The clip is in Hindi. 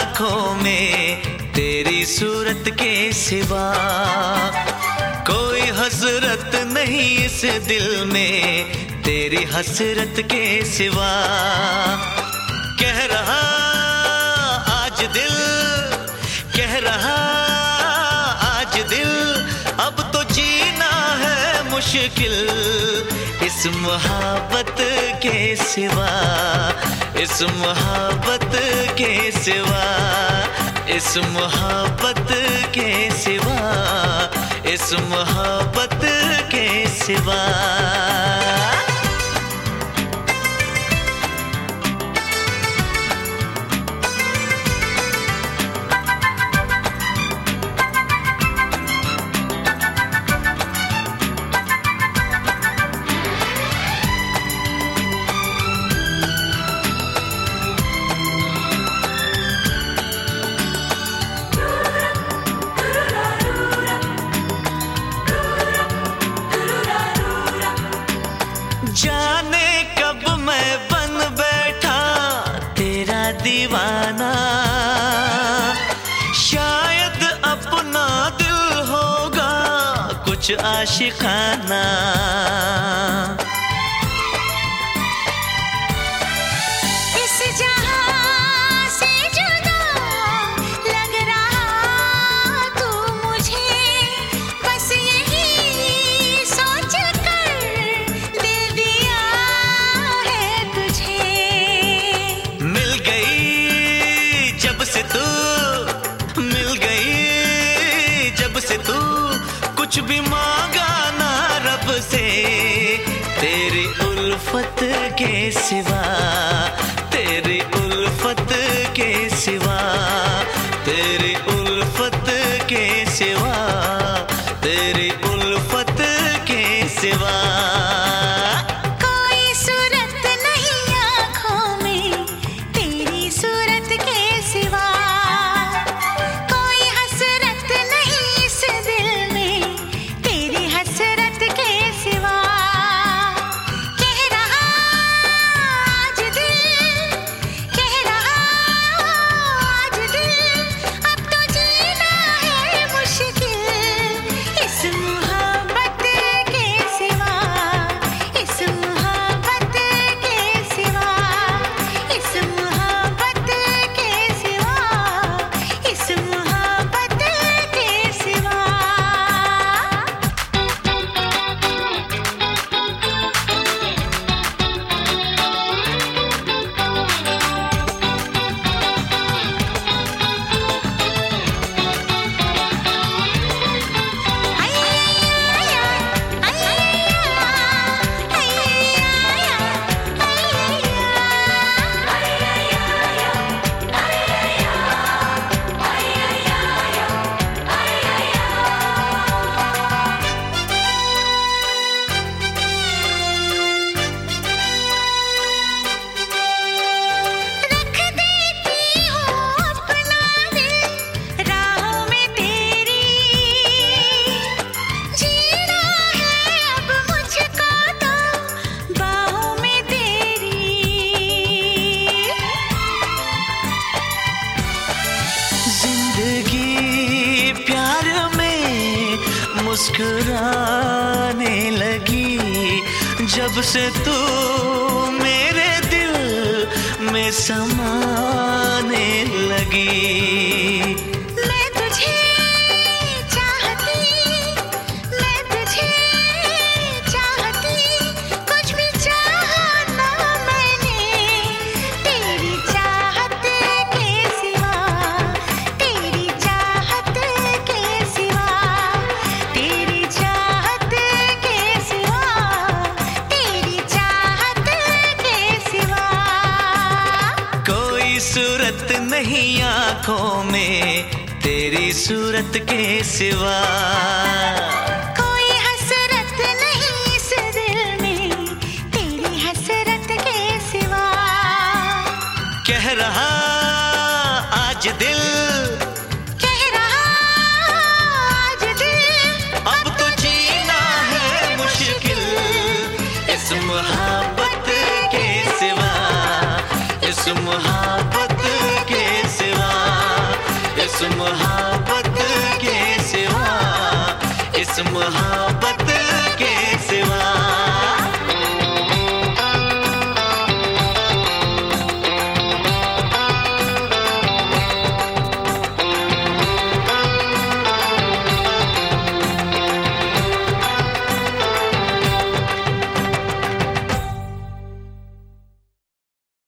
आँखों में तेरी सूरत के सिवा। कोई हसरत नहीं इस दिल में तेरी हसरत के सिवा। कह रहा आज दिल, कह रहा आज दिल, अब तो जीना है मुश्किल इस मोहब्बत के सिवा, इस मोहब्बत के सिवा, इस मोहब्बत के सिवा, इस मोहब्बत के सिवा। जाने कब मैं बन बैठा तेरा दीवाना, शायद अपना दिल होगा कुछ आशिकाना। इस जहां से जुदा लग रहा तू मुझे, बस यही सोच कर दिल दिया है तुझे। मिल गई जब से तू, मिल गई जब से तू, कुछ भी मांगा ना रब से तेरी उल्फत के सिवा, तेरी उल्फत के सिवा, तेरी उल्फत के सिवा, तेरी उल्फत के सिवा। कोई सूरत नहीं आँखों में तेरी सूरत के सिवा। कोई हसरत नहीं इस दिल में तेरी हसरत के सिवा। कह रहा आज दिल, कह रहा आज दिल, अब तो जीना है मुश्किल इस मोहब्बत के सिवा, इस मोहब्बत के सिवा, इस मोहब्बत के सिवा, इस मोहब्बत के सिवा। रख देती हूँ अपना दिल राहों में तेरी, जीना है अब मुझको तो बाहों में तेरी। जिंदगी प्यार में मुस्कुराने लगी जब से तू मेरे दिल में समाने लगी। मैं तुझे चाहती, मैं तुझे चाहती, कुछ भी चाहा ना मैंने तेरी चाहत के सिवा, तेरी चाहत के सिवा, तेरी चाहत के सिवा, तेरी चाहत के सिवा। कोई सूरत नहीं आँखों में तेरी सूरत के सिवा। कोई हसरत नहीं इस दिल में तेरी हसरत के सिवा। कह रहा आज दिल, कह रहा आज दिल, अब तो जीना है मुश्किल इस मोहब्बत के सिवा, इस मोहब्बत के सिवा। इस मोहब्बत